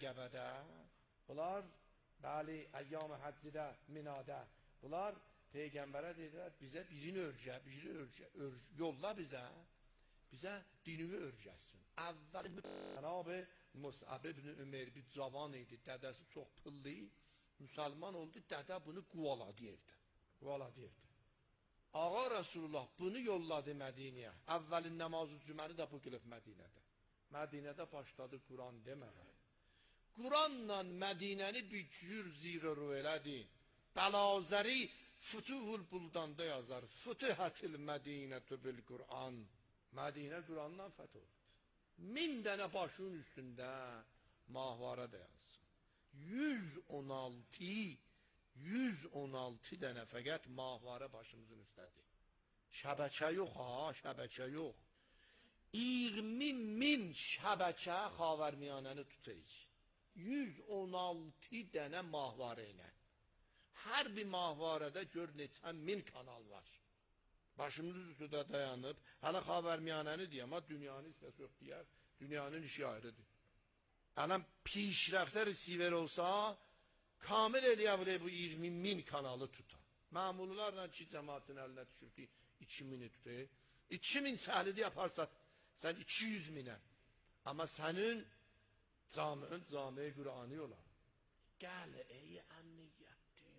Aqəbədə, bunlar, bəli, əyyam-ı həccidə, minada, bunlar Peyğəmbərə dedilər, bizə birini örgə, yolla bizə dinini örgəsin. Əvvəl Cənab-ı Mus'ab ibn Ömər bir cavan idi, dədəsi çox pıllı, müsəlman oldu, dədə bunu quvaladı evdə. Ağa Rasulullah bunu yolladı Mədiniyə. Əvvəlin namazı cüməni də bu qılıb Mədinədə. Mədinədə başladı Quran deməyə. Quranla Mədinəni bir cür zirəru elədi. Bəlazəri Fütuhul Buldanda yazar. Fütihətil Mədinətü bil Quran. Mədinə Qurandan fəth oldu. 1000 dənə başın üstündə mahvara da yazsın. 116 dənə fəqət mahvara başımızın üstədir. Şəbəkə yox ha, şəbəkə yox. 20.000 şəbəkə Xavərmiyanəni tutayıq. 116 dənə mahvara ilə. Hər bir mahvarədə gör neçə min kanal var. Başımız üstüdə dayanıb, hələ Xavərmiyanəni deyəm, amma dünyanın istəsi yox deyər, dünyanın işi ayrıdır. Ələm pişrəftə resiver olsa, kamil eləyə bilir bu 20.000 kanalı tutar. Məmullarla ki, cəmatın əlinə düşürdü, 2000'i tutar. 2000 səhlidə yaparsa, sən 200.000'ə. Amma sənin cami Qur'anı olar. Gəl ey əmniyyətdir.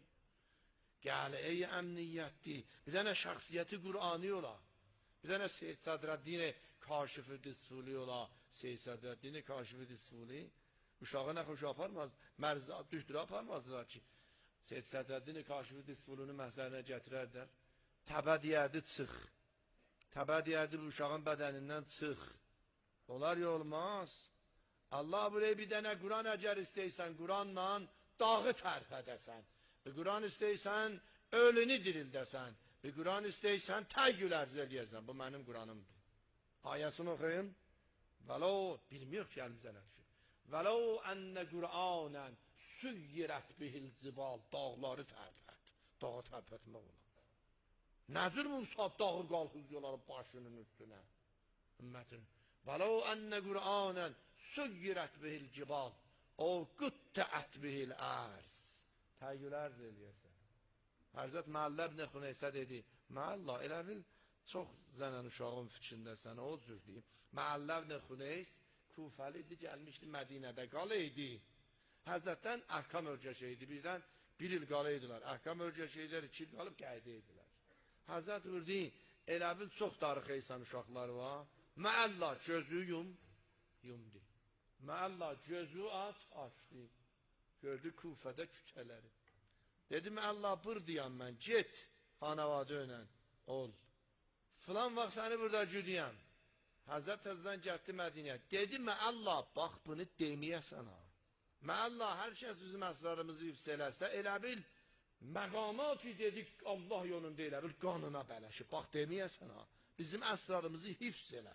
Bir dənə şəxsiyyəti Qur'anı olar. Bir dənə Seyyid Sədrəddin Kaşif-i Disfuli olar. Seyyid Sədrəddin Kaşif-i Disfuli. Uşağı nə xoş aparmaz, dühdürə aparmazdılar ki. Seyyid Sədrəddin Kaşif-i Disfulunu məhzərinə gətirərlər. Təbə deyərdi, çıx. Təbə deyərdi, bu uşağın bədənindən çıx. Onlar olmaz. Allah buraya bir dənə Quran əgər istəysən, Quranla dağı tərpədəsən. Bir Quran istəysən, ölünü dirildəsən. Bir Quran istəysən, təyyül ərz eləyəsən. Bu mənim Quranımdır. Ayəsini oxuyun. Vəlo, bilmiyor ki, əlimizə nə düşür. Vəlo ənnə Qur'anən süyyirət bihil cibal. Dağları tərpət. Dağı tərpətmək olar. Nədir Musa dağı qalxızıyorlar başının üstünə? Ümmətin. Vəlo ənnə Qur'anən süyyirət bihil cibal. O qüttəət bihil ərz. Təyyül ərz eləyəsən. Hərzət Məhəlləb nə xuneysə dedi, Məhəllə elə bil çox zənən uşağın fikrindəsən, o cür deyim. Məhəlləb nə xuneys Kufəli idi, gəlmişdi Mədinədə qalıydı. Həzrətdən əhkam örgəşəydi, birdən bir il qalıydılar. Əhkam örgəşəydilər, 2 il qalıb qəydəydilər. Həzrət vurdu, elə bil çox darıxıysan uşaqlar var. Məhəllə gözü yumdu. Məhəllə gözü açdı. Gördü Kufədə küçələri. Dedim, Allah buradayam mən, get xanavadı önə, ol. Filan vaxt səni burada güdüyəm. Həzrət təzdən gətdi Mədiniyə. Dedim, Allah, bax bunu deməyəsən ha. Allah, hər kəs bizim əsrarımızı hifz eləsə, elə bil, məqamat ki dedik, Allah yolunda elə bil, qanına bələşib. Bax deməyəsən ha. Bizim əsrarımızı hifz elə.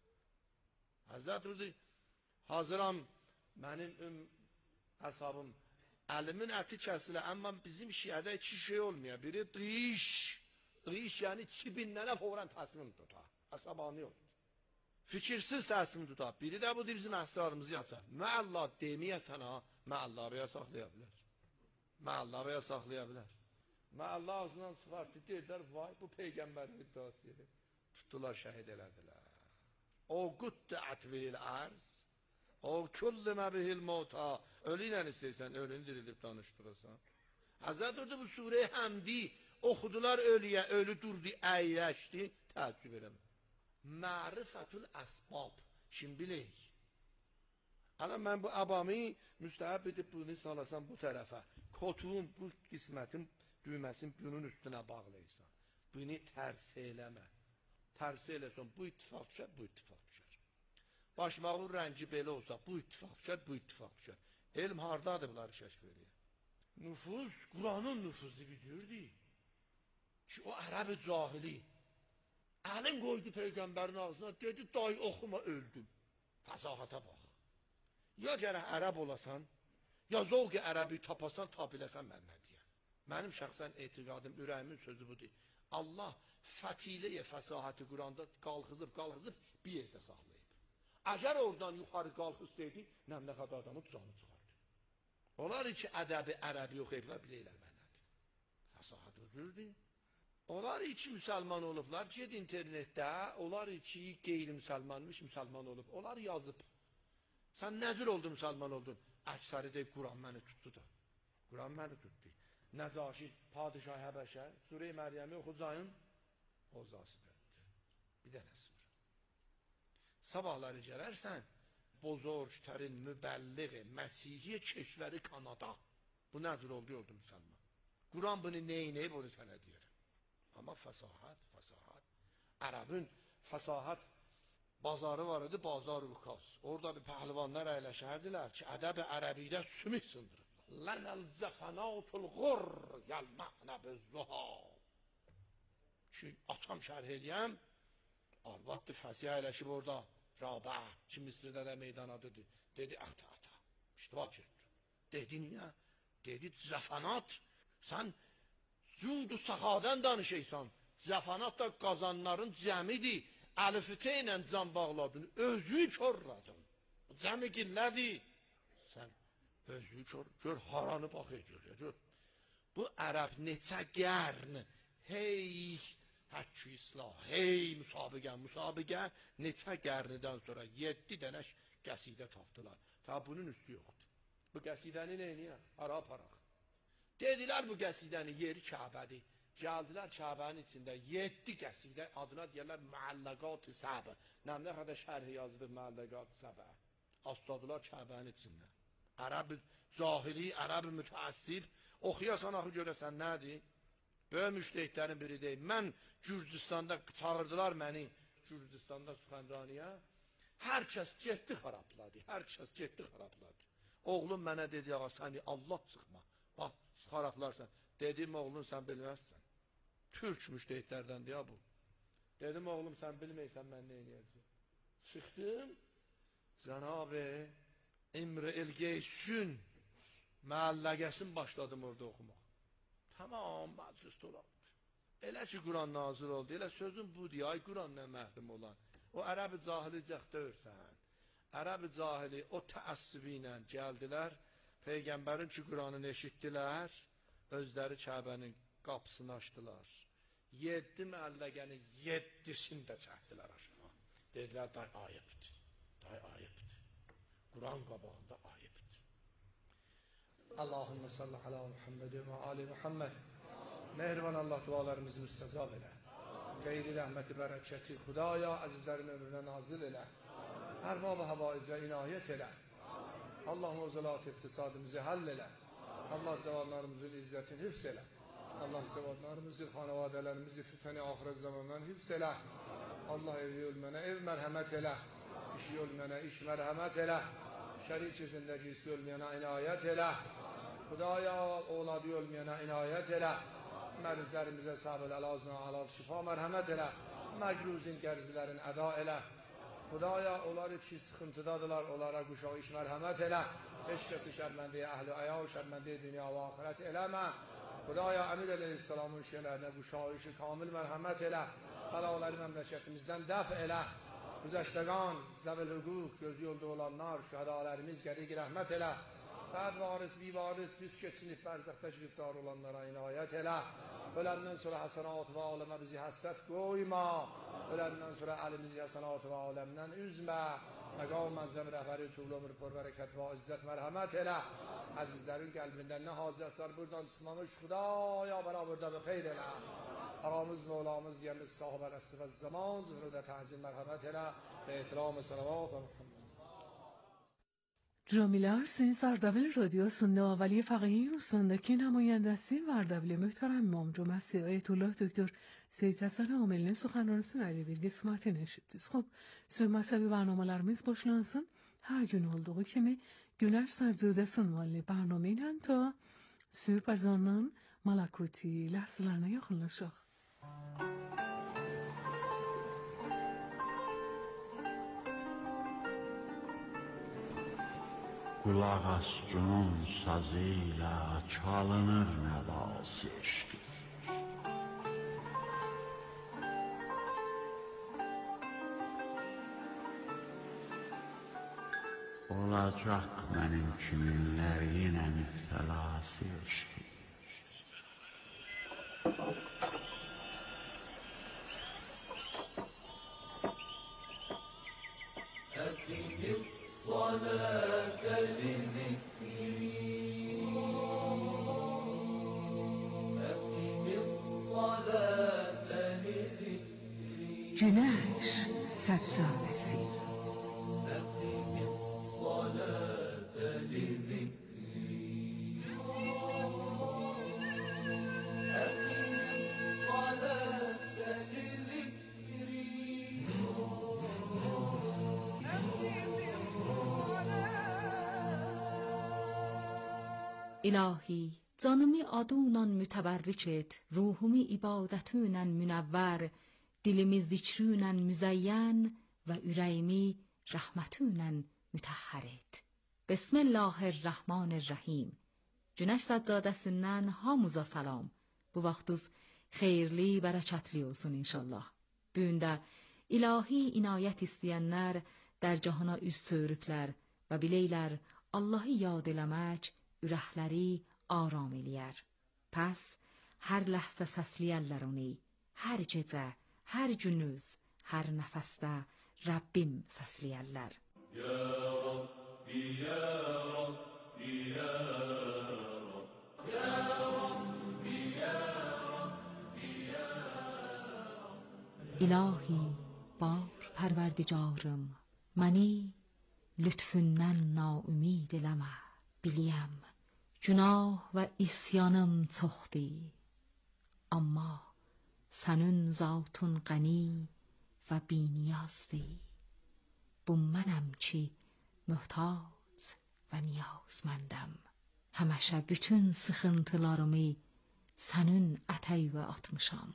Həzrət vurdu, hazıram, mənim əsabım, əlimin əti kəsilə, amma bizim şiədə 2 şey olmuyor. Biri dış, yəni 2000 dənə fovran təsmin tutar. Əsabani olur. Fikirsiz təsmin tutar. Biri də budur bizim əsrarımızı yazar. Allah deməyəsən ha, Allah saxlaya bilər. Allah ağzından çıxartdı, dedilər, vay bu Peyğəmbərin iddiası edir. Tutdular, şəhid elədilər. O qüttə ətbihil ərz. O küllümə bihil mota. Ölü ilə istəyirsən, ölünü dirilib danışdırırsan. Həzrət orada bu surə-i həmdi oxudular ölüyə, ölü durdu, əyləşdi, təəccüb eləmə. Mərifətül əsbab. Şimdi bilək. Ana mən bu abamı müstəhəb edib bunu salasam bu tərəfə. Kotuğun bu qismətin düyməsin bunun üstünə bağlayırsan. Bunu tərs eləmə. Tərs eləsən bu ittifaq düşər, bu ittifaq düşər. Başmağın rəngi belə olsa, bu ittifaq düşər, bu ittifaq düşər. Elm hardadır bunları kəşf edir? Nüfuz, Quranın nüfuzu biliyordu. Ki o Ərəb-i cahili. Əlin qoydu Peyğəmbərin ağzına, dedi, day oxuma, öldüm. Fəzahata bax. Ya gərək Ərəb olasan, ya zovq-i Ərəbi tapasan, tabiləsən mən nə deyəm. Mənim şəxsən etiqadım, ürəyimin sözü budur. Allah fətilə-i fəsahəti Quranda qalxızıb bir yerdə saxlayıb. Əgər oradan yuxarı qalxız deydi, nəmlə qədər adamın canı çıxardı. Onlar ki, ədəbi ərəbi oxuyublar, bilirlər mənədir. Fəsahat özürdür. Onlar ki, müsəlman olublar, ged internetdə, onlar ki, qeyri-müsəlmanmış, müsəlman olub. Onlar yazıb. Sən nəzir oldun, müsəlman oldun? Əksəri deyib, Quran məni tutdu da. Quran məni tutdu. Nəcaşi, padişah Həbəşə, Surə-i Məryəmi oxucayın, ozası döndü. Bir dənəsi var. Sabahları gələrsən, bozorgtərin mübəlliği, Məsihiyyə keşvəri Kanada. Bu nəzir oldu müsəlman. Quran bunu neynəyib, onu sənə deyirəm. Amma fəsahat. Ərəbin fəsahat bazarı var idi, Bazar-ı Ukas. Orada bir pəhlivanlar əyləşərdilər ki, ədəb-i ərəbidə sümük sındırırlar. Lənəl zəfənatul qurr yəlmənə bəzzuha. Ki, açam şərh eləyəm, arvaddır fəsiyə əyləşib orada, Rabə, ki, Misirdə də meydan adıdır. Dedi, ata, iştibat etdi. Dedi, niyə? Dedi, zəfənat, sən Cudu saxadən danışıysan, zəfanat da qazanların cəmidir, əlifitə ilə can bağladın, özü körladın. Cəmi gillədir. Sən özü kör, gör haranı baxır, gör. Bu ərəb neçə qərn, hey, həkkü islah, hey, müsabiqə, neçə qərnidən sonra 7 dənə qəsidə tapdılar. Tabi bunun üstü yoxdur. Bu qəsidəni neyniyər? Araq. Dedilər bu qəsidənin yeri Kəbədir. Gəldilər Kəbənin içində 7 qəsidə adına deyərlər Müəlləqat-ı Səbə. Nə qədər şərhi yazılır Müəlləqat-ı Səbə. Asladılar Kəbənin içində. Ərəb cahili, ərəb mütəəssir. Oxuyasan axı görəsən nədir? Böyük müştəhidlərin biri deyil. Mən Gürcüstanda çağırdılar məni Gürcüstanda Süxənraniyə. Hər kəs getdi xarabladı. Oğlum mənə dedi, ağa səni Allah sıxma. Bax, xarablarsan. Dedim, oğlum, sən bilməzsən. Türk müştəhidlərdən deyə bu. Dedim, oğlum, sən bilməysən, mən nə eləyəcəm? Çıxdım, Cənab-ı İmr el-Geysun müəlləqəsini başladım orada oxumaq. Tamam, məclis dolanmış. Elə ki, Quran nazil oldu, elə sözün budur, ay Quranla məhrum olan. O ərəb-i cahili cəxdörsən. Ərəb-i cahili o təəssübü ilə gəldilər, Peyğəmbərin ki, Quranını eşitdilər, özləri Kəbənin qapısını açdılar. 7 məlləqənin 7'sini də çəkdilər aşağı. Dedilər, day ayıbdır. Quran qabağında ayıbdır. Allahümme salli ala Muhammed ve ali Muhammed. Mehriban Allah dualarımızı müstezab elə. Xeyri, rəhməti, bərəkəti, Xudaya əzizlərin ömrünə nazil elə. Hər bab-ı havaicə inayət elə. Allah muzalat iktisadımızı həll elə. Allah cavanlarımızın izzətini hifz elə. Allah cavanlarımızı, xanavadələrimizi fitəni axirət zamandan hifz elə. Allah evi ölmənə ev mərhəmət elə. İşi ölmənə iş mərhəmət elə. Şərik-i zindəcisi ölməyənə inayət elə. Xudaya oğladı ölməyənə inayət elə. Mərizlərimizə səbəl əlazına alal şifa mərhəmət elə. Məqruzin qərzlərin əda elə. Xudaya onları ki sıxıntıdadılar, onlara quşağı iş mərhəmət elə. Heç kəsi şərməndiyə əhl-i əyal, şərməndiyə dünya və axirət eləmə. Xudaya Əmir əleyhissalamın şeylərinə quşağı işi kamil mərhəmət elə. Bəlaları məmləkətimizdən dəf elə. Güzəştəqan, zəvəl hüquq, gözü yolda olanlar, şəhədalərimiz gərik rəhmət elə. Bəd varis, bivaris, düz keçinib bərzəxtə şiriftar olanlara inayət elə. Öləndən sonra həsənat və aləmə bizi həsrət qoyma. Öləndən sonra əlimizi həsənat və aləmdən üzmə. Məqam məzzəm rəhbəri tuğlu ömür pörvərəkət və izzət mərhəmət elə. Əzizlərin qəlbindən nə hacətlər buradan çıxmamış Xudaya bərabərdə bir xeyr elə. Aramız və olamız yemiz sahibə rəssi və zaman zührüdə təhcil mərhəmət elə. Ve ehtiram-ı salavat və Muhammed. جامیلر سین اردبیل رادیو سنده اولی فقیه روستاندکی نمایندسی و اردبیل محترم امام جمعه آیت الله دکتر سید حسن عاملین سخنرانısın ayrı bir kısmetini eşittiniz. Xo'p, söz mezhebi barnomalarimiz başlansın. Her gün olduğu kimi Güneş Sərcudəsi ünvanlı barnoma ilə ta sübh azanının malakuti ləhzələrinə yaxınlaşaq. Qulaq as cunun sazı ilə çalınır nəvası eşqi. Olacaq mənim kiminlər yenə Günəş Səccadəsi. İlahi, canımı adundan mütəbərrik et, ruhumu ibadətünlə münəvvər, dilimi zikrünlə müzəyyən və ürəyimi rəhmətünlə mütəhhər et. Bismillahirrahmanirrahim. Günəş Səccadəsindən hamıza salam. Bu vaxtuz xeyirli, bərəkətli olsun inşallah. Bu gün də ilahi inayət istəyənlər dərgahına üz çeviriblər və biləylər Allahı yad eləmək ürəkləri aram eləyər. Pəs hər ləhzə səsləyərlər onu, hər gecə, hər günüz, hər nəfəsdə Rəbbim səsləyərlər. Ya Rabbi, Ya Rabbi, Ya Rabbi, Ya Rabbi, Ya Rabbi, Ya Rabbi. İlahi, bar pərverdigarım, məni lütfündən naümid eləmə, biliyəm. Günah və isyanım çoxdur, amma sənin zatun qəni və biniyazdır. Bu mənəm ki, möhtac və niyazməndəm. Həməşə bütün sıxıntılarımı sənin ətəyə atmışam.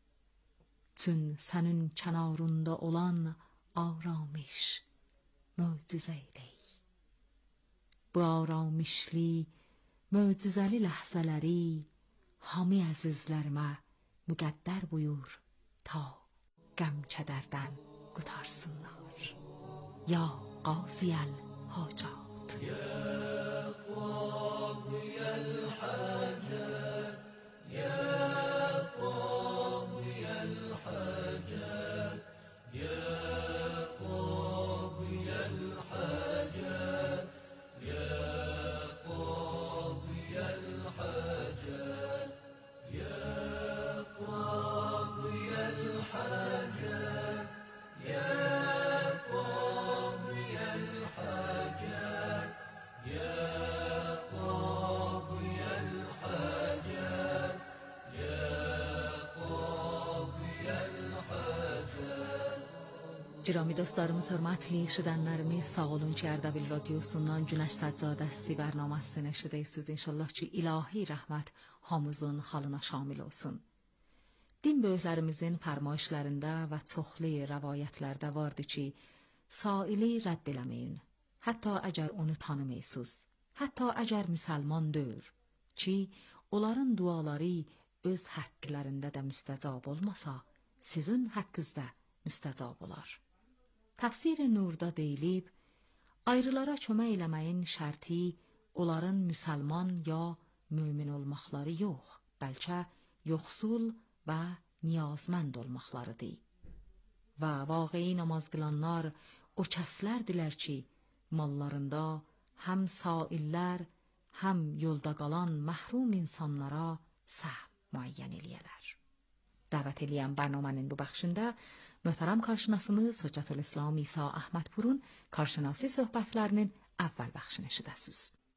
Çün sənin kənarında olan aramış möcüzə elək. Bu aramışlı, möcüzəli ləhzələri hamı əzizlərimə müqəddər buyur ta qəm-kədərdən qutarsınlar. Ya qaziyəl hacat. Ya qadiyəl hacət, Ya qadiyəl hacət, Ya qadiyəl hacət, Ya qadiyəl hacət, Ya qadiyəl hacət, Ya qadiyəl hacət, Ya qadiyəl hacət, Ya qadiyəl hacət. Girami dostlarımız, hörmətli eşidənlərimiz, sağ olun ki, Ərdəbil radiosundan Günəş Səccadəsi bərnaməsini eşidəysiniz. İnşallah ki, ilahi rəhmət hamımızın halına şamil olsun. Din böyüklərimizin fərmayişlərində və çoxlu rəvayətlərdə vardı ki, saili rədd eləməyin, hətta əgər onu tanımaysınız, hətta əgər müsəlman deyil, ki, onların duaları öz haqqlarında da müstəcab olmasa, sizin haqqınızda müstəcab olar. Təfsir-i Nurda deyilib, ayrılara kömək eləməyin şərti onların müsəlman ya mömin olmaqları yox, bəlkə yoxsul və niyazmənd olmaqlarıdır. Və vaqi'i namaz qılanlar o kəslərdilər ki, mallarında həm saillər, həm yolda qalan məhrum insanlara səhm müəyyən eləyələr. Dəvət eləyən bərnamənin bu bəxşində möhtərəm karşınasımız Hüccətülislam İsa Əhmədpurun karşınası söhbətlərinin əvvəl bəxşini eşidəsiniz.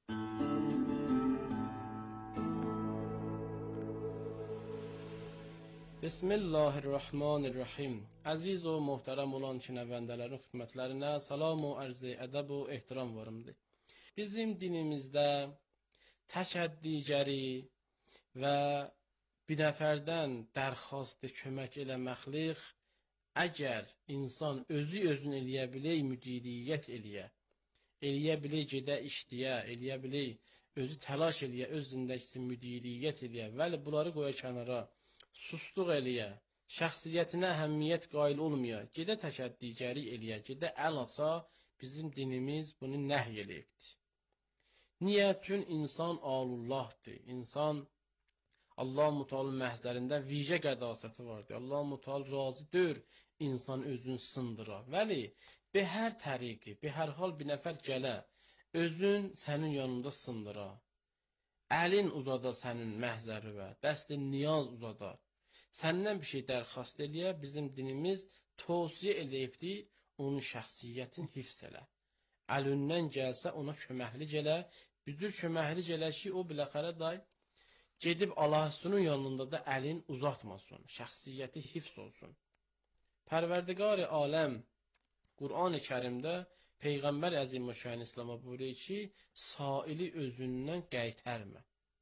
Bismillahirrahmanirrahim. Əziz o möhtərəm olan şinəvəndələrin xidmətlərinə salam o ərz-i ədəb o ehtiram varımdır. Bizim dinimizdə təşəddügəri və bir nəfərdən dərxastı kömək eləməklik, əgər insan özü özün eləyə bilək, müdiriyyət eləyə bilək, gedə işləyə, eləyə bilək, özü təlaş eləyə, öz zindəkisi müdiriyyət eləyə, vəli bunları qoya kənara, susluq eləyə, şəxsiyyətinə əhəmiyyət qail olmaya, gedə təşəddügəri eləyə, gedə əl asa, bizim dinimiz bunu nəhy eləyibdir. Niyə? Çün insan alullahdır, insan Allah-u Teala'nın məhzərində vicə qədasəti vardır. Allah-u Teala razı deyir insan özünü sındıra. Vəli, bir hər təriqi, bir hər hal bir nəfər gələ, özün sənin yanında sındıra. Əlin uzada sənin məhzəri və dəstin niyaz uzada. Səndən bir şey dərxast eləyə, bizim dinimiz tövsiyə eləyibdi, onun şəxsiyyətini hifz elə. Əlindən gəlsə ona köməklik elə, büdür köməklik elə ki, o biləxərə day gedib Allah'ın yanında da əlin uzatmasın, şəxsiyyəti hifz olsun. Pərverdigar-ı aləm Qur'an-ı Kərimdə Peyğəmbər Əzimüşşan İslam'a buyuruyor ki, saili özündən qaytarma.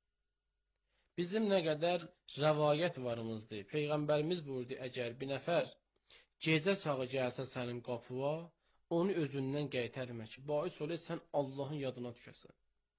Bizim nə qədər rəvayət varımızdır. Peyğəmbərimiz buyurdu, əgər bir nəfər gecə çağı gəlsə sənin qapıya, onu özündən qaytarma ki, bais olur sən Allahın yadına düşəsən.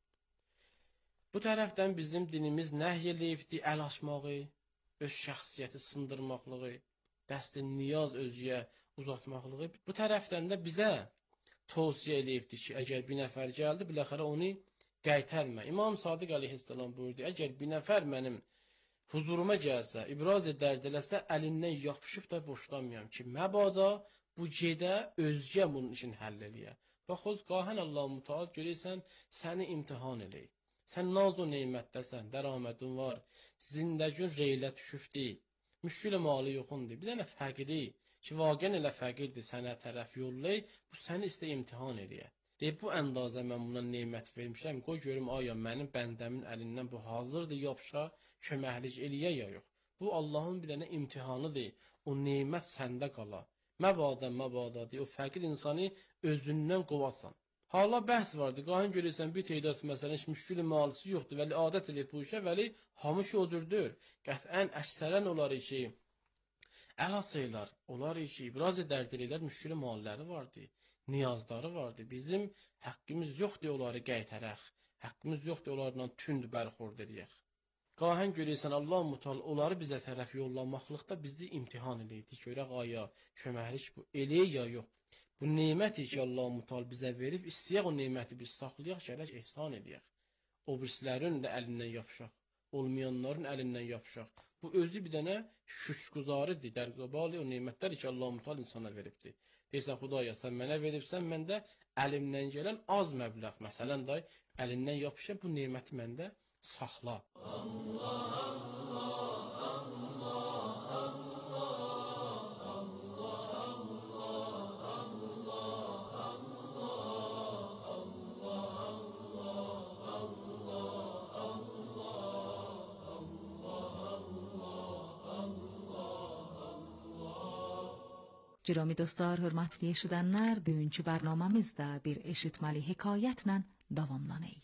Bu tərəfdən bizim dinimiz nəhy eləyibdi əl açmağı, öz şəxsiyyəti sındırmaqlığı, dəsti niyaz özüyə uzatmaqlığı. Bu tərəfdən də bizə tövsiyə eləyibdi ki, əgər bir nəfər gəldi, biləxərə onu qaytarma. İmam Sadiq əleyhissalam buyurdu, əgər bir nəfər mənim huzuruma gəlsə, ibraz dərd eləsə, əlindən yapışıb da boşlanmayam ki, məbada bu gedə özgə bunun için həll eləyə. Bax, o qahən Allah-u Müteal görürsən, səni imtihan eləyir. Sən naz o neymətdəsən, dərəmədin var, zindəgün reylə düşübdir, müşkül malı yoxundur. Bir dənə fəqiri ki, vaqən elə fəqirdir sənə tərəf yollayır, bu səni istə imtihan eləyə. Deyib, bu əndazə mən buna neymət vermişəm, qoy görüm, aya mənim bəndəmin əlindən bu hazırdır, yapışa, köməklik eləyə ya yox. Bu Allahın bir dənə imtihanıdır, o neymət səndə qala. Məbada deyir, o fəqir insanı özündən qovasan. Hala bəhs vardır, qahın görürsən, bir teydat məsələn, müşkül malisi yoxdur, vəli adət edib bu işə, vəli hamış özürdür. Qətən əksərən olar ki, əlasaylar, olar ki, biraz dərd eləylər, müşkül malları vardır. Niyazları vardı. Bizim haqqımız yoxdur onları qaytaraq. Haqqımız yoxdur onlarla tünd bərxurd edək. Qahən görürsən Allah-u Müteal onları bizə tərəf yollamaqlıqda bizi imtihan eləyirdi. Görək aya, köməklik bu eləyək ya yox. Bu neməti ki Allah-u Müteal bizə verib, istəyək o neməti biz saxlayaq, gələk ehsan edək. O birislərin də əlindən yapışaq. Olmayanların əlindən yapışaq. Bu özü bir dənə şüşgüzarıdır, dərqabali o nemətlər ki Allah-u Müteal insana veribdir. Deyirsən, Xudaya, sən mənə veribsən, mən də əlimdən gələn az məbləğ, məsələn, day, əlindən yapışan bu neməti məndə saxla. Cürami dostlar, hörmətli eşidənlər, bugünkü bərnamamızda bir eşitməli hekayətlə davamlanır.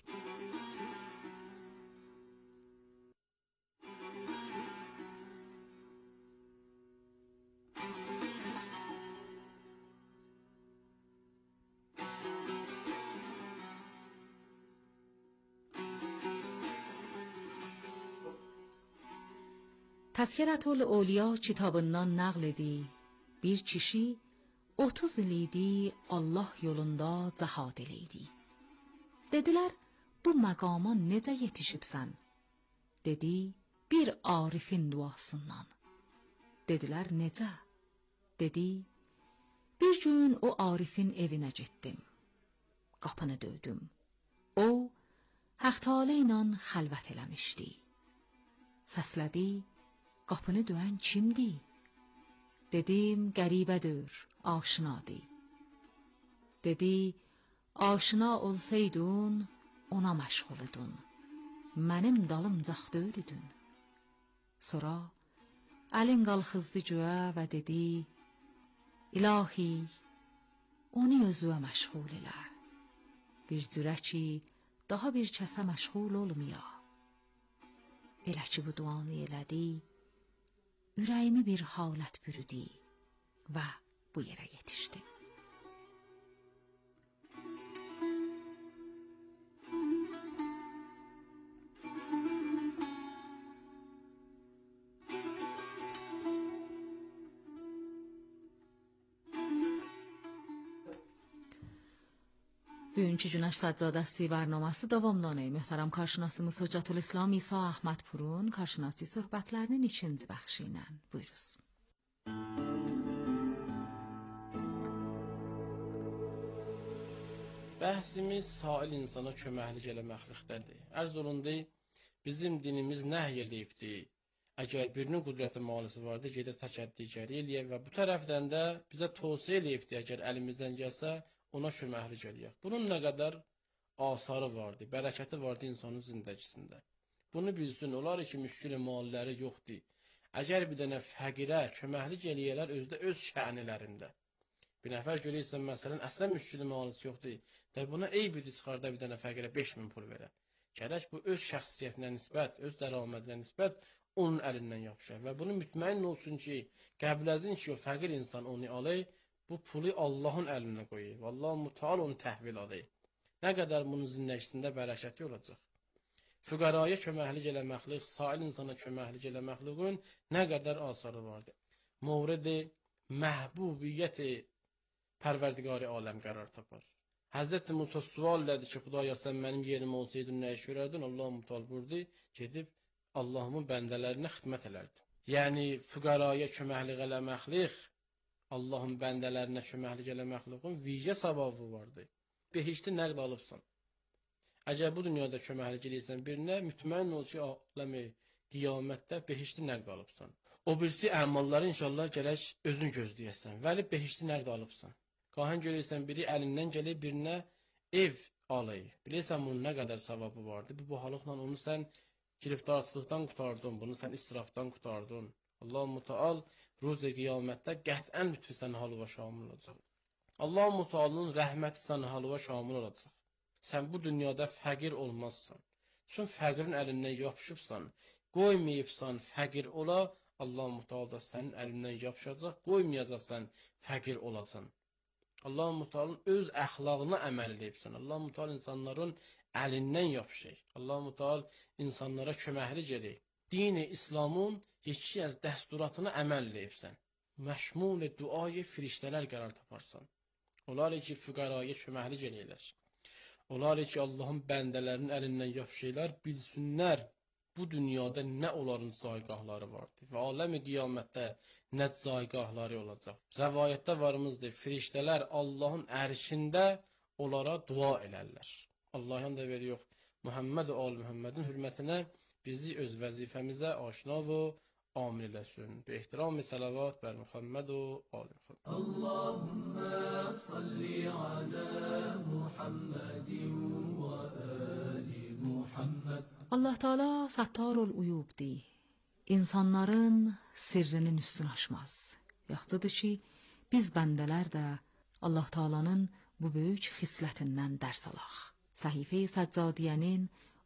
Təzkirətül-Əvliya kitabından nəql edir. Bir kişi 30 il idi Allah yolunda cihad eləydi. Dedilər, bu məqama necə yetişibsən? Dedi, bir arifin duasından. Dedilər, necə? Dedi, bir gün o arifin evinə getdim. Qapını döydüm. O, Haq Teala ilə xəlvət eləmişdi. Səslədi, qapını döyən kimdi? Dedim, qəribədir, aşinadır. Dedi, aşina olsaydın, ona məşğul idin. Mənim dalımcaq döyürdün. Sonra əlin qalxızdı göyə və dedi, İlahi, onu özüyə məşğul elə. Bir cürə ki, daha bir kəsə məşğul olmaya. Elə ki, bu duanı elədi, ürəyimi bir halət bürüdü və bu yerə yetişdi. Bugünkü Günəş Səccadəsi bərnaməsi davamlanır. Möhtərəm karşınasımız Hüccətül-İslam İsa Əhmədpurun karşınası söhbətlərinin ikinci bəxşi ilə. Buyuruz. Bəhsimiz sail insana köməklik eləməklikdədir. Ərz olundu, bizim dinimiz nəhy eləyibdir. Əgər birinin qudrəti malisi vardı, gedə təkəddügəri eləyək və bu tərəfdən də bizə tövsiyə eləyibdi, əgər əlimizdən gəlsə, ona köməklik eləyək. Bunun nə qədər asarı vardı, bərəkəti vardı insanın zindəgisində. Bunu bilsin, olar ki, müşkül malları yoxdur. Əgər bir dənə fəqirə köməklik eləyərlər özdə öz şənilərində. Bir nəfər görürsən, məsələn, əslən müşkül malisi yoxdur. Təbi buna eybidir çıxarda bir dənə fəqirə 5000 pul verə. Gərək bu öz şəxsiyyətinə nisbət, öz dərəmədinə nisbət onun əlindən yapışır. Və bunu mütməyin olsun ki, qəbləzin ki, o fəqir insan onu alır, bu pulu Allahın əlinə qoyur. Və Allah-u Teala onu təhvil alır. Nə qədər bunun zindəgisində bərəkəti olacaq. Füqaraya köməklik eləməklik, sail insana köməklik eləməkliyin nə qədər asarı vardır. Mövrid-i məhbubiyyət-i Pərverdigari aləm qərar tapar. Həzrəti Musa sual elədi ki, Xudaya sən mənim yerim olsaydın nə iş görərdin? Allah-u Teala buyurdu, gedib Allahımın bəndələrinə xidmət elərdi. Yəni, füqaraya köməklik eləməklik, Allahın bəndələrinə köməklik eləməkliyin vicə savabı vardır. Behişti nəqd alıbsan. Əgər bu dünyada köməklik eləyirsən birinə, mütməyin ol ki, aləmi qiyamətdə behişti nəqd alıbsan. O birisi əmalları inşallah gərək özün gözləyəsən. Vəli behişti nəqd alıbsan. Qahən görürsən, biri əlindən gəlir, birinə ev alayı. Bilirsən, bunun nə qədər savabı vardır. Bu halıqla onu sən giriftarçılıqdan qutardın, bunu sən israfdan qutardın. Allah-u Teala ruzi qiyamətdə qətən lütfü sən halıva şamil olacaq. Allah-u Teala'nın rəhməti sən halıva şamil olacaq. Sən bu dünyada fəqir olmazsan. Sən fəqirin əlindən yapışıbsan, qoymayıbsan fəqir ola, Allah-u Teala da sənin əlindən yapışacaq, qoymayacaqsan fəqir olasan. Allah-u Teala'nın öz əxlaqına əməl edibsən. Allah-u Teala insanların əlindən yapışır. Allah-u Teala insanlara köməklik edir. Dini İslamın yeki az dəsturatına əməl edibsən. Məşmul duayı firiştələr qərar taparsan. Onlar ki, füqaraya köməklik edirlər. Onlar ki, Allahın bəndələrinin əlindən yapışırlar, bilsinlər bu dünyada nə onların zaygahları vardır və aləmi qiyamətdə nə zaygahları olacaq. Rəvayətdə varımızdır, firiştələr Allahın ərşində onlara dua elərlər. Allah'ın da veriyor Muhammed ol Muhammed'in hürmetine bizi öz vəzifəmizə aşina və amil eləsin. Bi ehtiram-ı salavat bər Muhammed o al Muhammed. Allahümme salli ala Muhammedin və ali Muhammed. Allah Teala Sattarul Uyub'di. İnsanların sirrinin üstün aşmaz. Yaxşıdır ki, biz bəndələr də Allah Teala'nın bu böyük xislətindən dərs alaq. Səhifə-i Səccadiyənin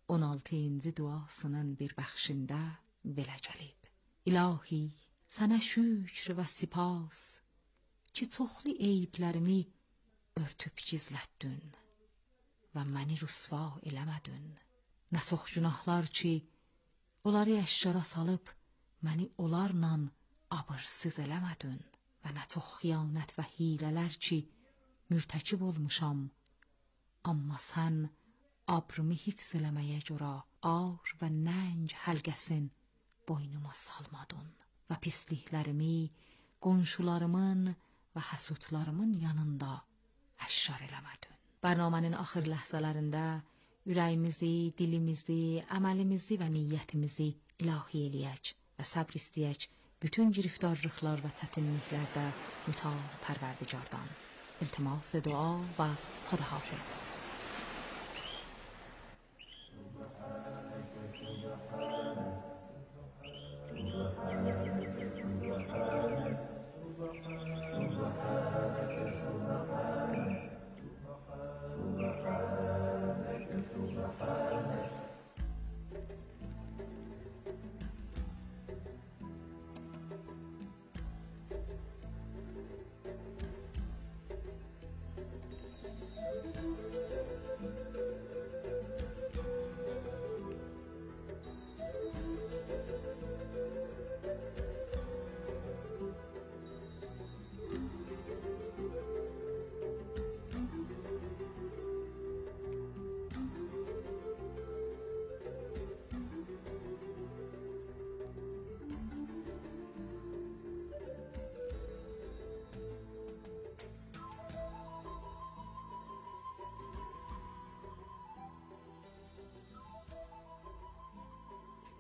16-cı duasının bir bəxşində belə gəlib. İlahi, sənə şükr və sipas ki, çoxlu eyiblərimi örtüb gizlətdün və məni rüsva eləmədin. Nə çox günahlar ki, onları əşkara salıb məni onlarla abırsız eləmədin və nə çox xiyanət və hilələr ki, mürtəkib olmuşam. Amma sən abrımı hifz eləməyə görə ağır və nəng həlqəsin boynuma salmadın və pisliklərimi qonşularımın və həsudlarımın yanında əşkar eləmədin. Bərnamənin axır ləhzələrində ürəyimizi, dilimizi, əməlimizi və niyyətimizi ilahi eləyək və səbr istəyək bütün giriftarlıqlar və çətinliklərdə mütəal Pərverdigardan. İltimas dua və Xudahafiz.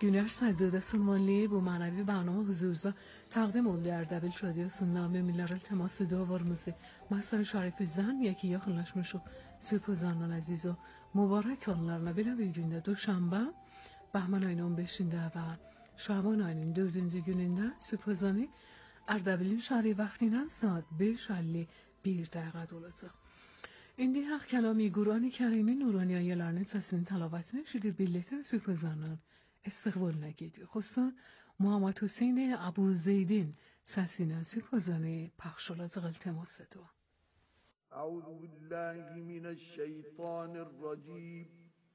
Güneş Səccadə Sulmanlı bu mənəvi برنامه huzurunuzda təqdim oldu Ərdəbil Radiosundan müminlər iltiması dualarımızı Məsəl Şərifizdən yeki yaxınlaşmışıq. Sübh zanın əziz o mübarək onlarına belə bir gündə Duşanbə Bəhman ayının 15-də və Şaban ayının 4-cü günündə sübh zanı Ərdəbilin şəhəri vaxtıyla saat 5:51 olacaq. İndi haq kəlami Qur'an-ı Kərimin nurani ayələrinin səsinin təlavatını eşidib birlikdə sübh zanın استقبال گیدی خصوصا محمد حسین ابوزیدین سسینا سپازانه پخشالات التماس دو اعوذ بالله من الشیطان الرجیم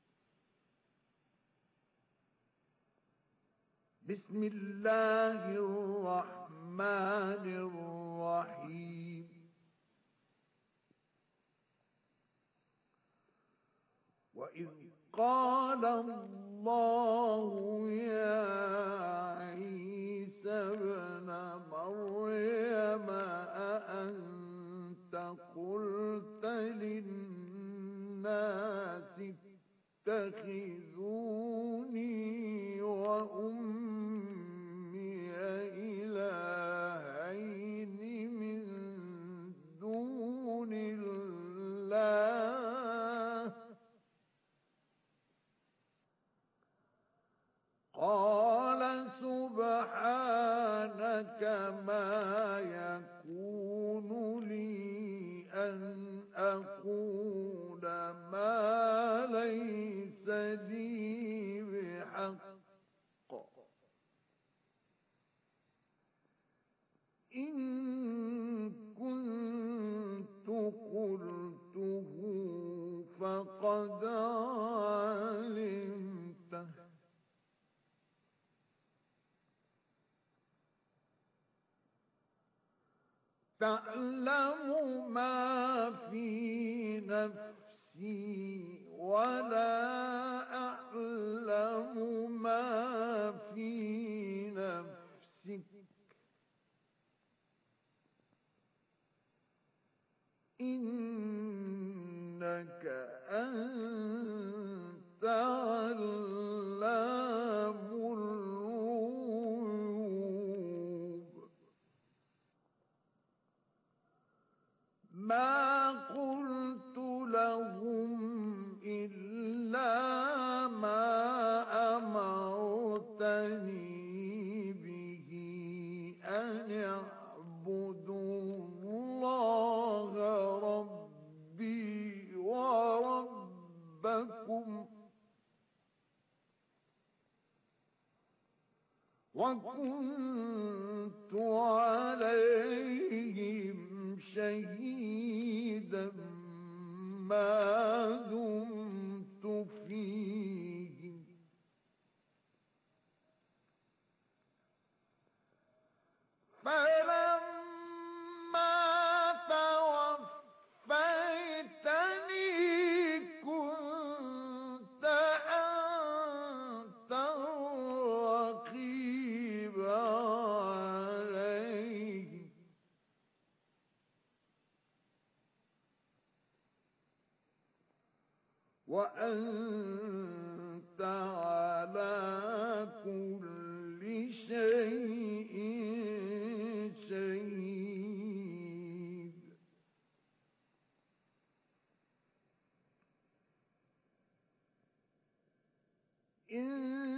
بسم الله الرحمن الرحیم وَإِذْ قَالَ اللَّهُ يَا عِيسَى ابْنَ مَرْيَمَ أَأَنْتَ قُلْتَ لِلنَّاسِ اتَّخِذُونِي وَأُمِّيَ إِلَٰهَيْنِ مِن دُونِ اللَّهِ قال سبحانك ما يكون لي أن أقول ما ليس لي بحق إن كنت قلته فقد علمته تعلم ما في نفسي ولا أعلم ما في نفسك إنك أنت علام ما قلت لهم إلا ما أمرتني به أن اعبدوا الله ربي وربكم وكنت عليهم شهيدا ما دمت فيهم فلما توفيتني كنت أنت الرقيب عليهم وأنت على كل شيء شهيد إن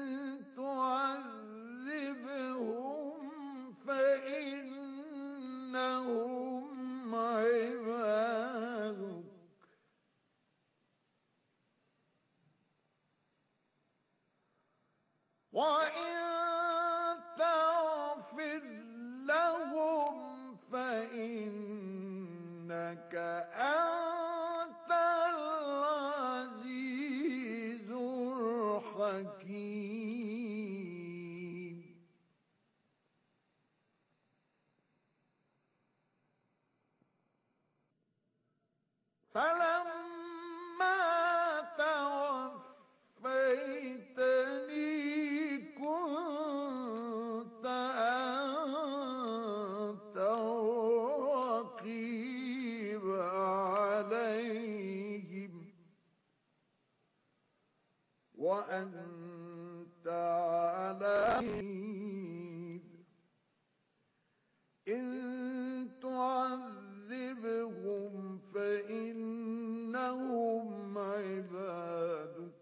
تعذبهم فإنهم عبادك وإن تغفر لهم فإنك أنت العزيز الحكيم فلما توفيتني كنت أنت الرقيب عليهم وأنت عليم إن تعذبهم فإنهم عبادك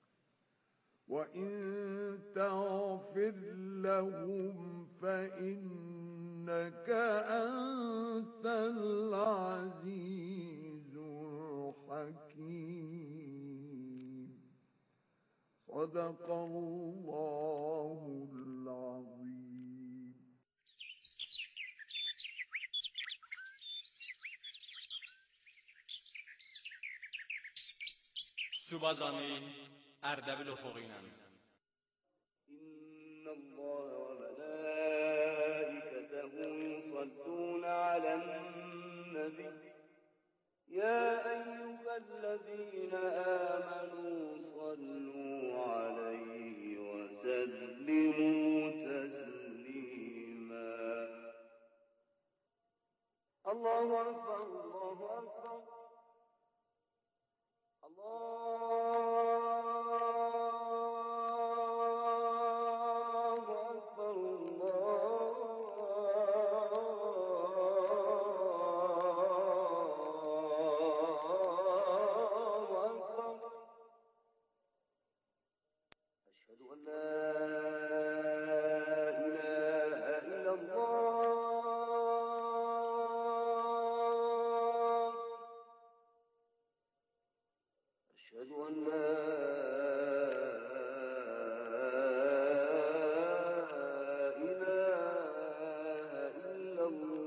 وإن تغفر لهم فإنك أنت العزيز الحكيم صدق الله العظيم. سوبازانی اردبیل افقینم. إن الله وملائكته يصلون على النبي يا أيها الذين آمنوا صلوا عليه وسلموا تسليما. الله أكبر الله أكبر الله أكبر الله أكبر. أشهد أن لا إله إلا الله. أشهد أن لا إله إلا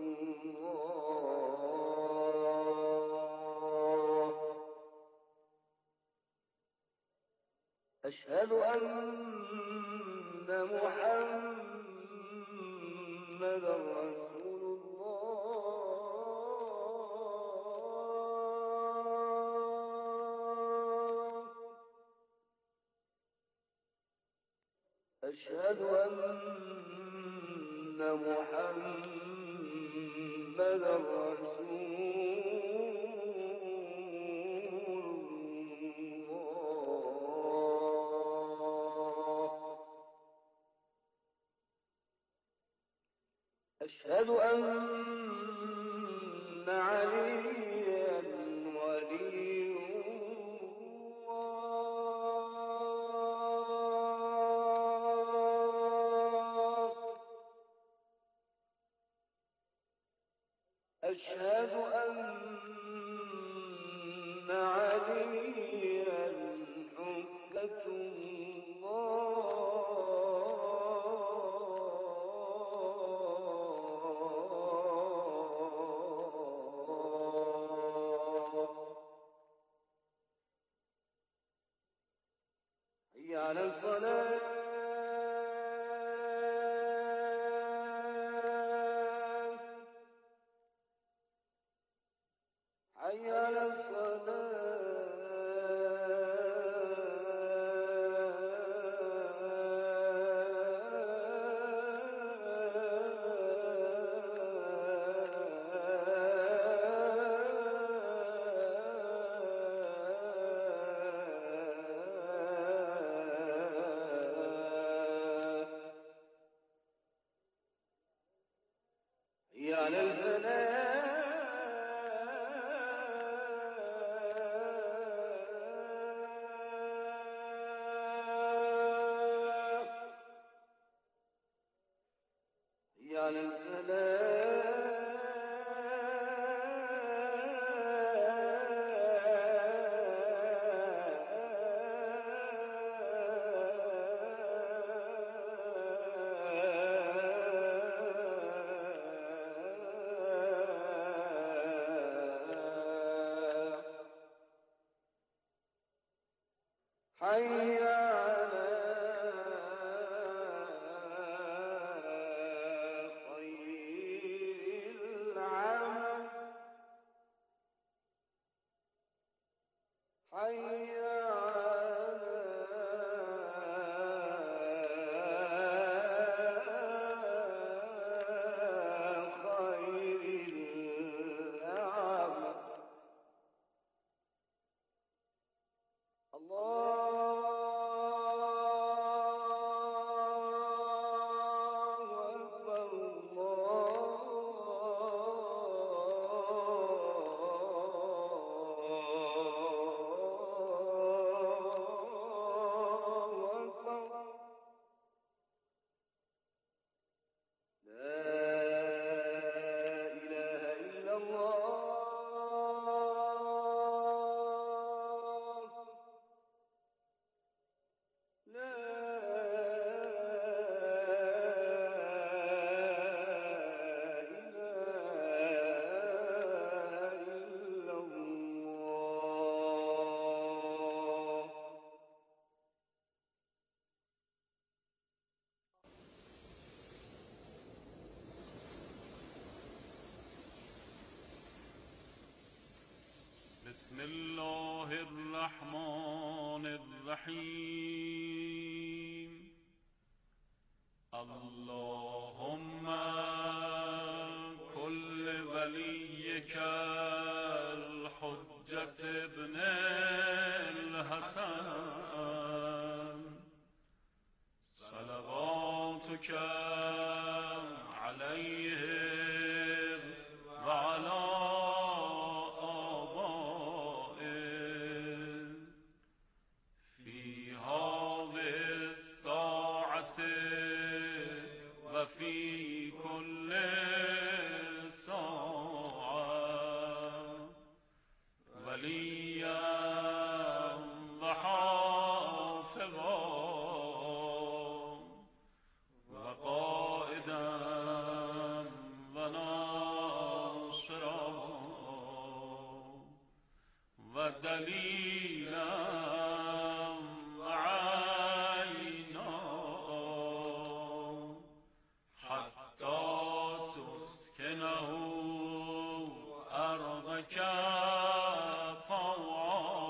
الله. أشهد أن محمدا رسول الله. أشهد أن محمدا رسول الله. أشهد أن عليا ولي الله. أشهد أن عليا حجة الله. حي على الصلاة. حي على الصلاة. بسم الله الرحمن الرحیم اللهم كل وليك الحجة ابن الحسن صلواتك عليه وعلى آبائه في هذه الساعة وفي كل ساعة وليا وحافظا وقائدا وناصرا ودليلا وعينا حتى تسكنه أرضك طوعا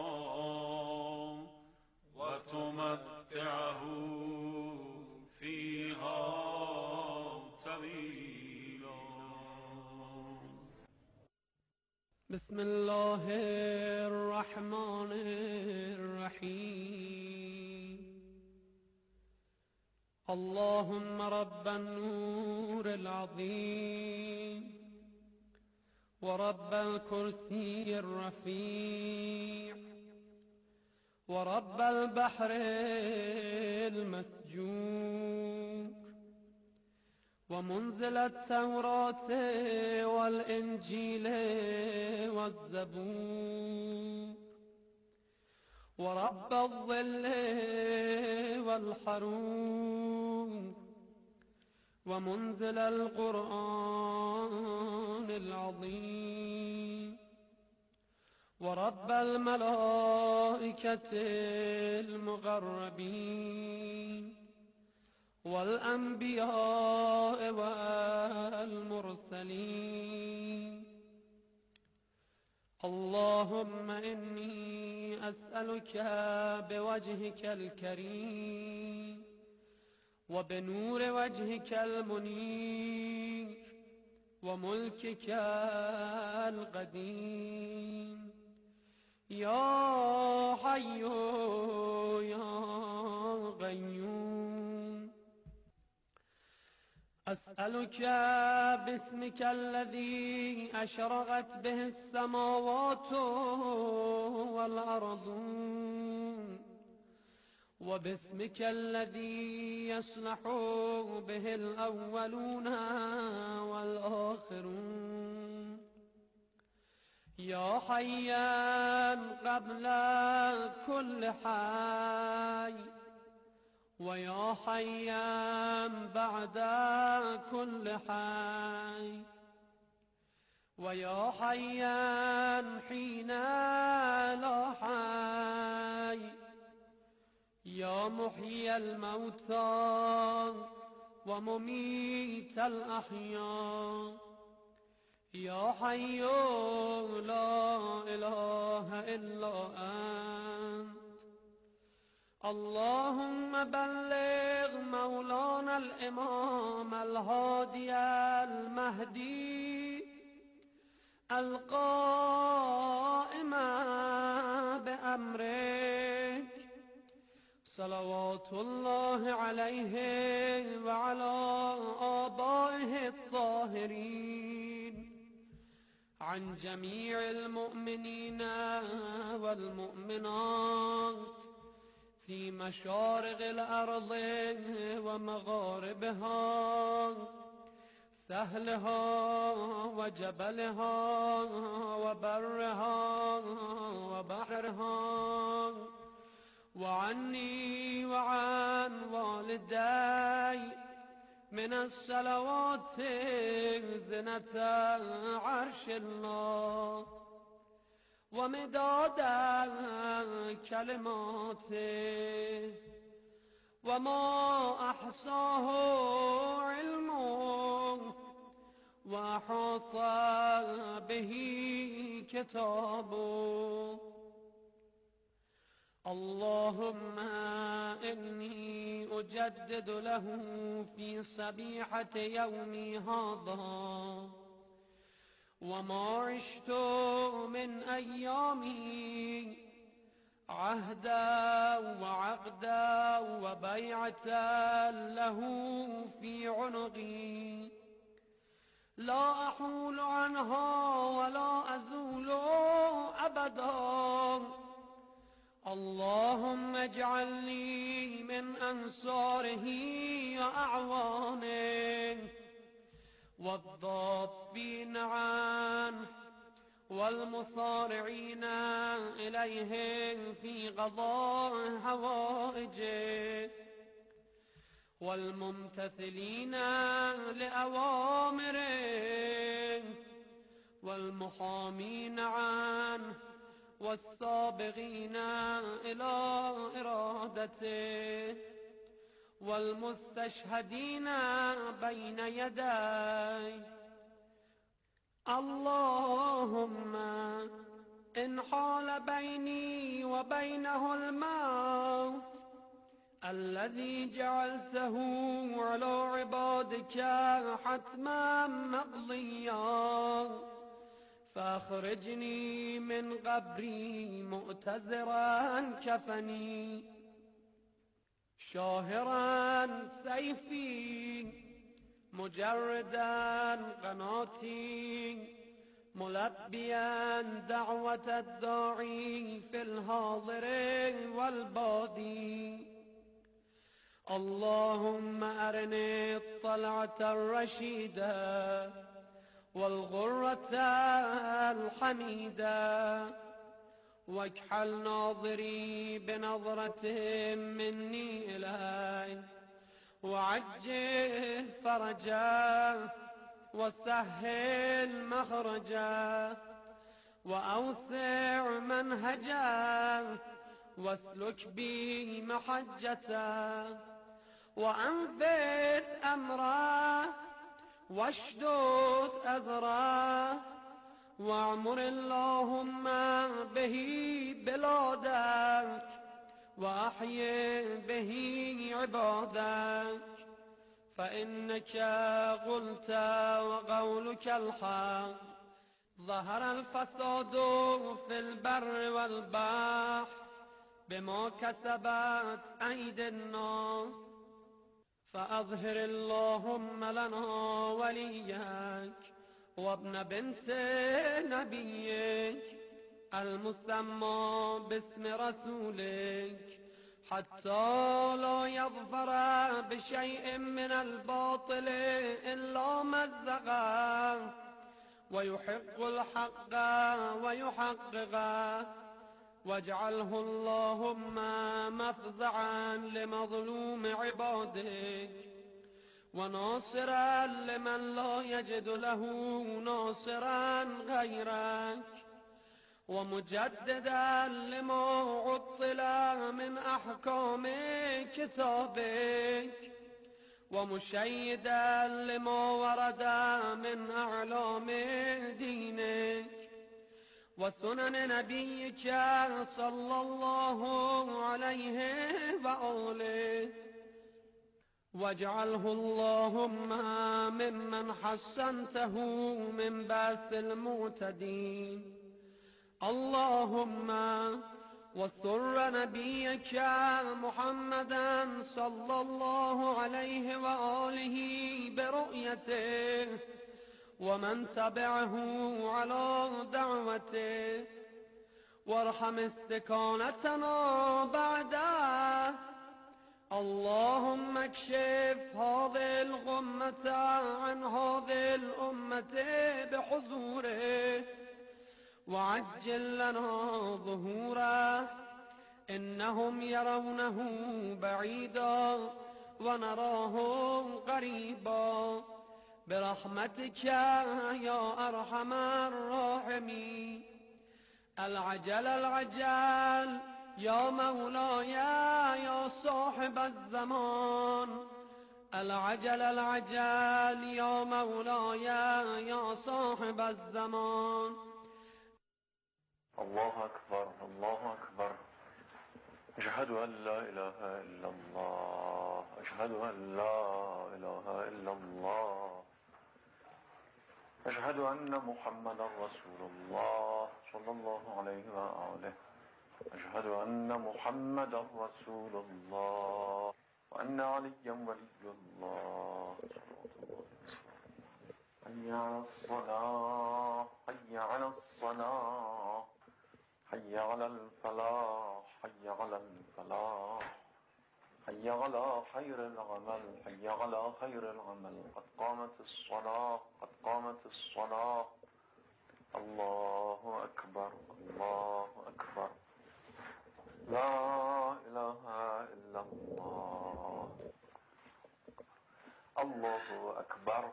وتمتعه فيها طويلا. بسم الله الرحمن الرحيم اللهم رب النور العظيم ورب الكرسي الرفيع ورب البحر المسجور ومنزل التوراة والإنجيل والزبور ورب الظل والحرور ومنزل القرآن العظيم ورب الملائكة المقربين والأنبياء والمرسلين اللهم إني أسألك بوجهك الكريم وبنور وجهك المنير وملكك القديم يا حي يا قيوم أسألك باسمك الذي أشرقت به السماوات والأرض وباسمك الذي يصلح به الأولون والآخرون يا حيا قبل كل حي ويا حيا بعد كل حي ويا حيا حين لا حي يا محيي الموتى ومميت الأحياء يا حي لا إله إلا أنت اللهم بلغ مولانا الإمام الهادي المهدي القائم بأمرك صلوات الله عليه وعلى آبائه الطاهرين عن جميع المؤمنين والمؤمنات في مشارق الأرض ومغاربها سهلها وجبلها وبرها وبحرها وعني وعن والدي من الصلوات زنة عرش الله ومداد كلماته وما أحصاه علمه وأحاط به الكتاب اللهم إني أجدد له في صبيحة يومي هذا وما عشت من أيامي عهدا وعقدا وبيعة له في عنقي لا أحول عنها ولا أزول أبدا اللهم اجعلني من أنصاره وأعوانه والضابين عنه والمصارعين إليه في قضاء حوائجه والممتثلين لأوامره والمحامين عنه والسابقين إلى إرادته والمستشهدين بين يديه اللهم إن حال بيني وبينه الموت الذي جعلته على عبادك حتما مقضيا فاخرجني من قبري مؤتزرا كفني شاهرا سيفي مجردا قناتي ملبيا دعوة الداعي في الحاضر والبادي اللهم أرني الطلعة الرشيدة والغرة الحميدة واكحل ناظري بنظرة مني إليه وعجل فرجا وسهل مخرجا وأوسع منهجا واسلك بي محجتا وأنفذ أمرا واشدد أذرا واعمر اللهم به بلادك وأحيي به عبادك فإنك قلت وقولك الحق ظهر الفساد في البر والبحر بما كسبت أيدي الناس فأظهر اللهم لنا وليك وابن بنت نبيك المسمى باسم رسولك حتى لا يظفر بشيء من الباطل إلا مزقه ويحق الحق ويحققه واجعله اللهم مفزعا لمظلوم عبادك وناصرا لمن لا يجد له ناصرا غيرك ومجددا لما عطل من أحكام كتابك ومشيدا لما ورد من أعلام دينك وسنن نبيك صلى الله عليه وآله واجعله اللهم ممن حسنته من بأس المعتدين اللهم وسر نبيك محمدا صلى الله عليه وآله برؤيته ومن تبعه على دعوته وارحم استكانتنا بعده اللهم اكشف هذه الغمة عن هذه الأمة بحضوره وعجل لنا ظهوره إنهم يرونه بعيدا ونراه قريبا برحمتك يا أرحم الراحمين العجل العجل يا مولاي يا صاحب الزمان العجل العجل يا مولاي يا صاحب الزمان الله أكبر الله أكبر أشهد أن لا إله إلا الله أشهد أن لا إله إلا الله أشهد أن محمدا رسول الله صلى الله عليه وآله أشهد أن محمدا رسول الله وأن عليا ولي الله حي على الصلاة حي على الصلاة حي على الفلاح حي على الفلاح حي على خير العمل حي على خير العمل قد قامت الصلاة قد قامت الصلاة الله أكبر الله أكبر لا إله إلا الله الله أكبر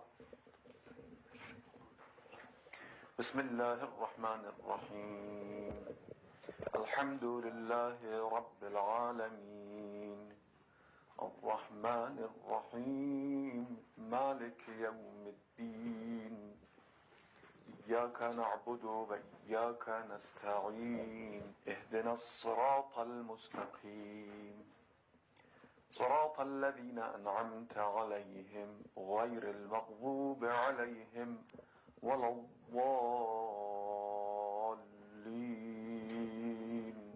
بسم الله الرحمن الرحيم الحمد لله رب العالمين الرحمن الرحيم مالك يوم الدين إياك نعبد وإياك نستعين اهدنا الصراط المستقيم صراط الذين أنعمت عليهم غير المغضوب عليهم ولا الضالين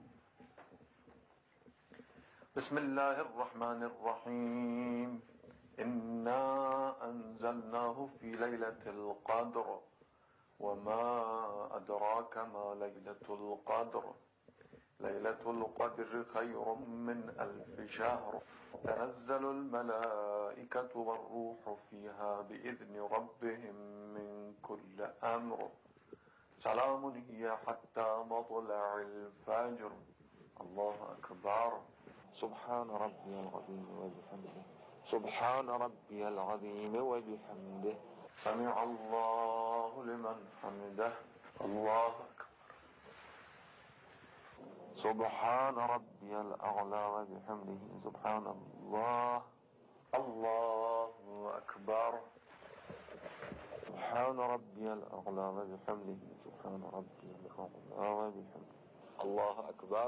بسم الله الرحمن الرحيم إنا أنزلناه في ليلة القدر وما أدراك ما ليلة القدر ليلة القدر خير من 1000 شهر تنزل الملائكة والروح فيها بإذن ربهم من كل أمر سلام هي حتى مطلع الفجر الله أكبر سبحان ربي العظيم وبحمده سبحان ربي العظيم وبحمده سمع الله لمن حمده الله أكبر سبحان ربي الأعلى وبحمده سبحان الله الله أكبر سبحان ربي الأعلى وبحمده سبحان ربي الأعلى وبحمده الله أكبر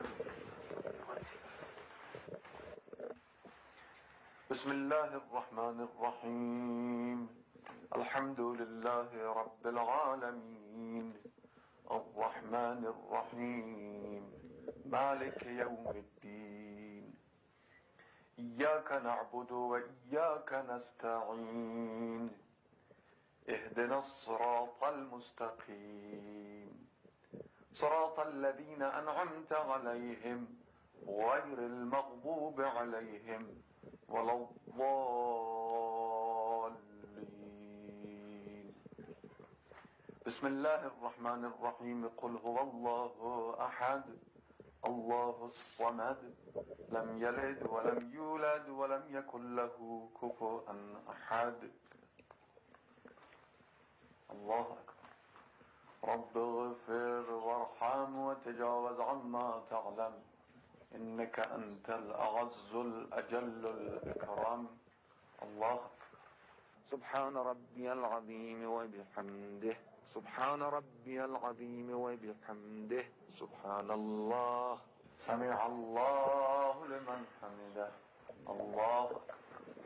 بسم الله الرحمن الرحيم الحمد لله رب العالمين الرحمن الرحيم مالك يوم الدين إياك نعبد وإياك نستعين اهدنا الصراط المستقيم صراط الذين أنعمت عليهم غير المغضوب عليهم ولا الضالين بسم الله الرحمن الرحيم قل هو الله أحد الله الصمد لم يلد ولم يولد ولم يكن له كفوا أحد الله أكبر رب اغفر وارحم وتجاوز عما تعلم إنك أنت الأعز الأجل الأكرم الله أكبر سبحان ربي العظيم وبحمده سبحان ربي العظيم وبحمده سبحان الله سمع الله لمن حمده الله أكبر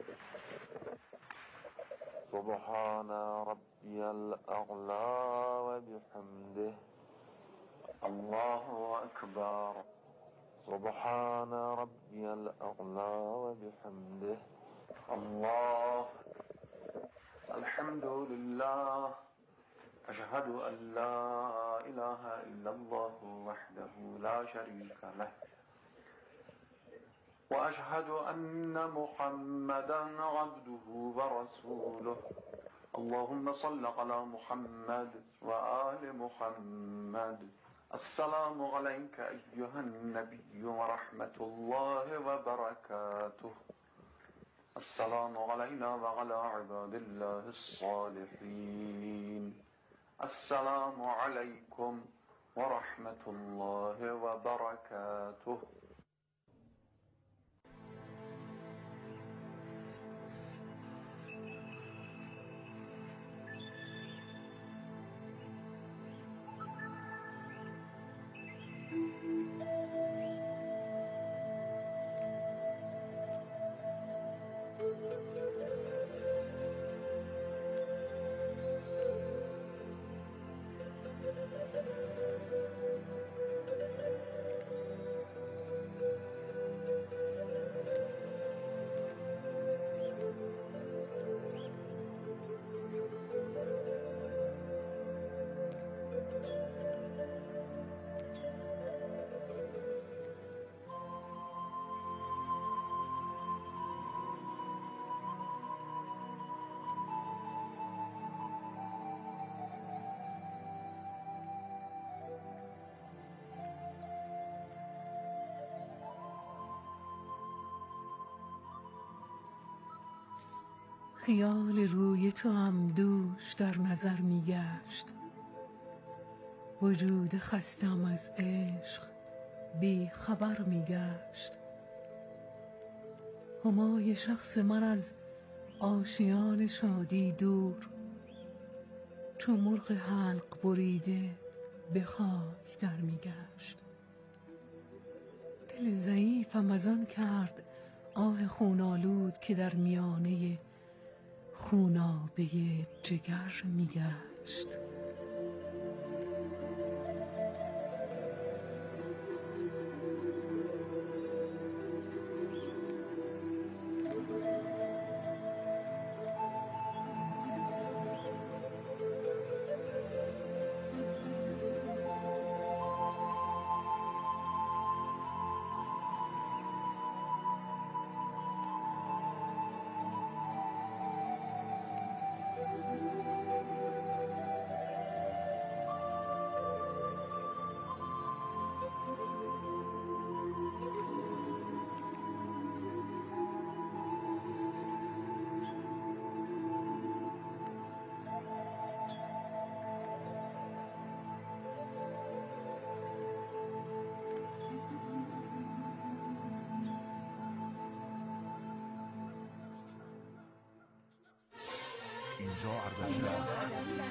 سبحان ربي الأعلى وبحمده الله أكبر سبحان ربي الأعلى وبحمده الله الحمد لله أشهد أن لا إله إلا الله وحده لا شريك له وأشهد أن محمدا عبده ورسوله اللهم صل على محمد وآل محمد السلام عليك أيها النبي ورحمة الله وبركاته السلام علينا وعلى عباد الله الصالحين السلام عليكم ورحمة الله وبركاته خیال روی تو هم دوش در نظر می گشت. وجود خستم از عشق بی خبر می گشت. همای شخص من از آشیان شادی دور، چو مرغ حلق بریده به خاک در می گشت. دل ضعیفم از آن کرد آه خونالود که در میانه خونابه جگر می گشت. اینجا اردبیل است.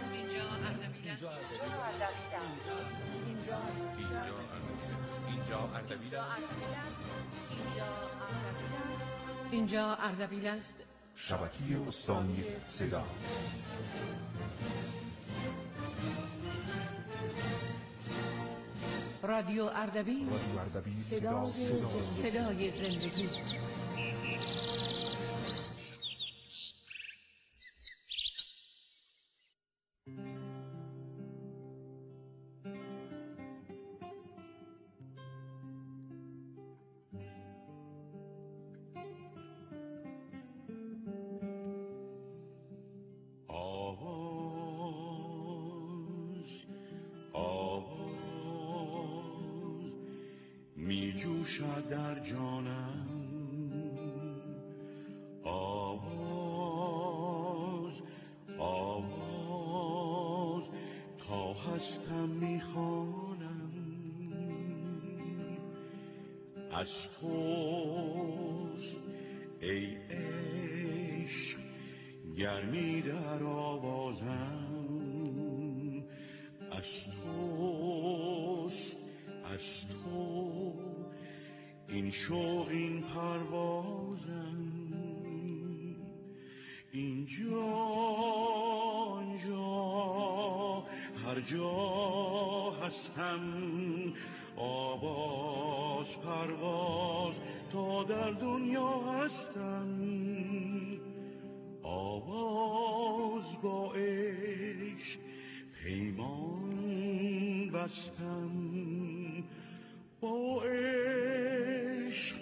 اینجا اردبیل است. شبکه استانی صدا. رادیو اردبیل، صدای زندگی. جوشد در جانم آواز آواز تا هستم میخوانم از توست ای عشق گرمی در آوازم از توست از تو این شوق این پروازم اینجا هر جا هستم آواز پرواز تا در دنیا هستم آواز با عشق پیمان بستم با عشق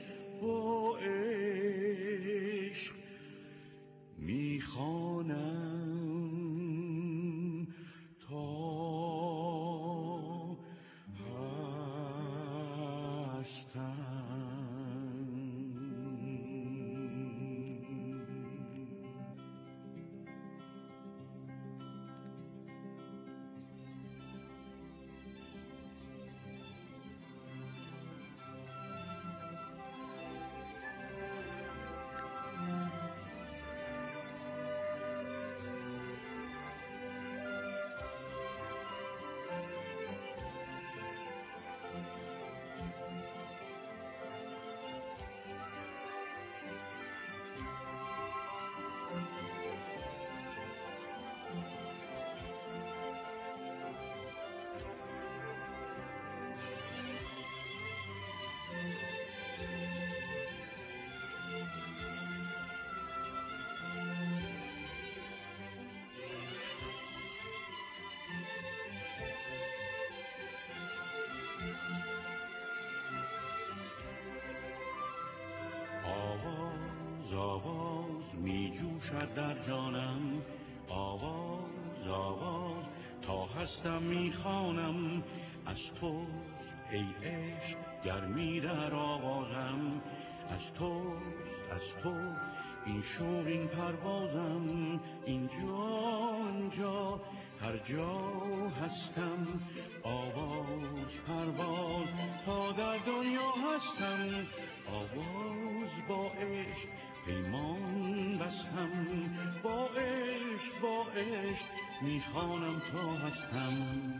میخوانم تا هستم. آواز می جوشد در جانم آواز آواز تا هستم می خوانم از توست ای عشق گرمی در آوازم از توست از تو این شوق این پروازم اینجا آنجا هر جا هستم آواز پرواز تا در دنیا هستم آواز با عشق پیمان بستم با عشق میخوانم تا هستم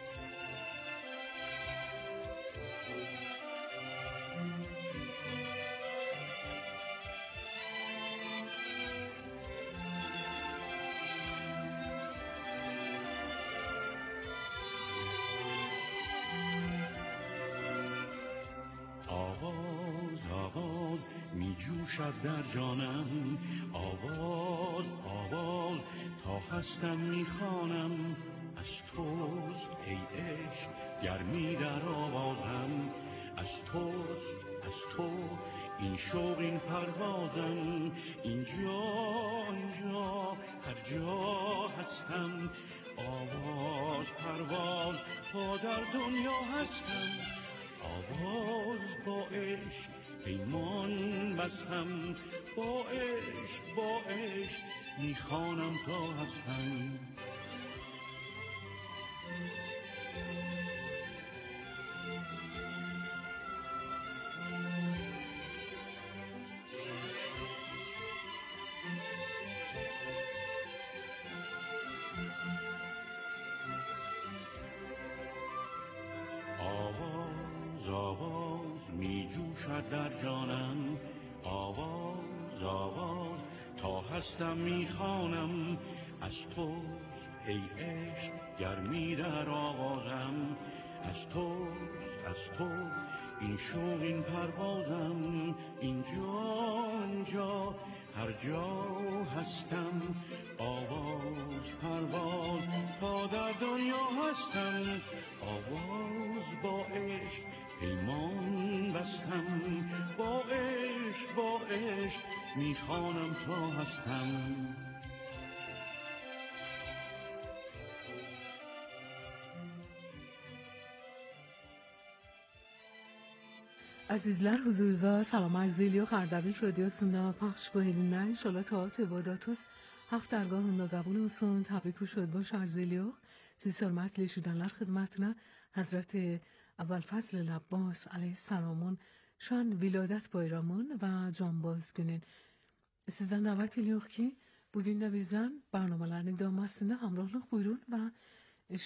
جوشد در جانم آواز آواز تا هستم میخوانم از توست ای عشق گرمی در آوازم از توست از تو این شوق این پروازم اینجا آنجا هر جا هستم آواز پرواز تا در دنیا هستم آواز با عشق پیمان بستم با عشق میخوانم تا هستم می جوشد در جانم آواز آواز تا هستم میخوانم از توست ای عشق گرمی در آوازم از توست از تو این شوق این پروازم اینجا آنجا هر جا هستم آواز پرواز تا در دنیا هستم آواز با عشق پیمان بستم با عشق میخوانم تا هستم Azizler, huzurunuzda salam arz ediyor. Ardabil Radyosunda paylaş bölümünden inşallah taat ibadatuz hafta dergahında kabul olsun. Tebrik şud baş arz ediyor. Siz hürmetli şudanlar hizmetine Hazreti Ebu'l-Fazl Abbas aleyhisselamın şan viladet bayramın ve canbaz günün. Sizden davet ediyor ki bugün de bizden barnamelerin idamesinde hamrahlık buyurun ve